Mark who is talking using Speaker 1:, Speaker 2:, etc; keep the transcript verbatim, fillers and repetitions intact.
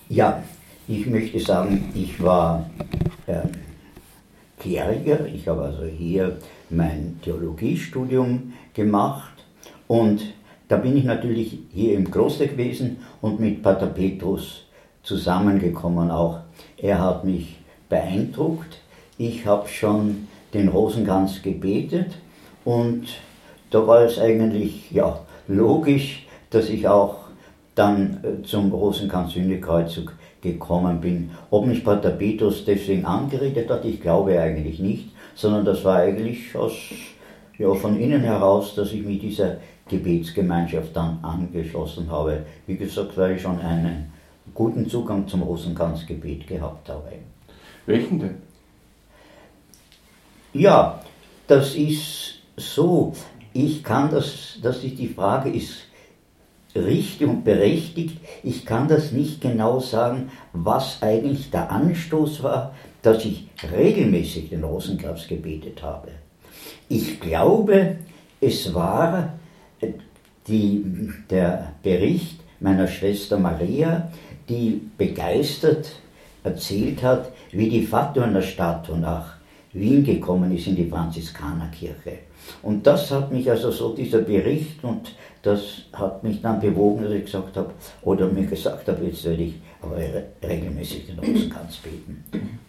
Speaker 1: Ja, ich möchte sagen, ich war äh, Kleriker, ich habe also hier mein Theologiestudium gemacht und da bin ich natürlich hier im Kloster gewesen und mit Pater Petrus zusammengekommen auch. Er hat mich beeindruckt, ich habe schon den Rosenkranz gebetet und da war es eigentlich ja, logisch, dass ich auch dann zum Rosenkranz-Sühnekreuzzug gekommen bin. Ob mich Pater Petrus deswegen angeredet hat, ich glaube eigentlich nicht, sondern das war eigentlich aus, ja, von innen heraus, dass ich mich dieser Gebetsgemeinschaft dann angeschlossen habe. Wie gesagt, weil ich schon einen guten Zugang zum Rosenkranzgebet gehabt habe.
Speaker 2: Welchen denn?
Speaker 1: Ja, das ist so. Ich kann das, das ist die Frage ist richtig und berechtigt. Ich kann das nicht genau sagen, was eigentlich der Anstoß war, dass ich regelmäßig den Rosenkranz gebetet habe. Ich glaube, es war die, der Bericht meiner Schwester Maria, die begeistert erzählt hat, wie die Fatona-Statue nach Wien gekommen ist in die Franziskanerkirche. Und das hat mich also so, dieser Bericht, und das hat mich dann bewogen, dass ich gesagt habe, oder mir gesagt habe, jetzt werde ich aber regelmäßig den Rosenkranz beten.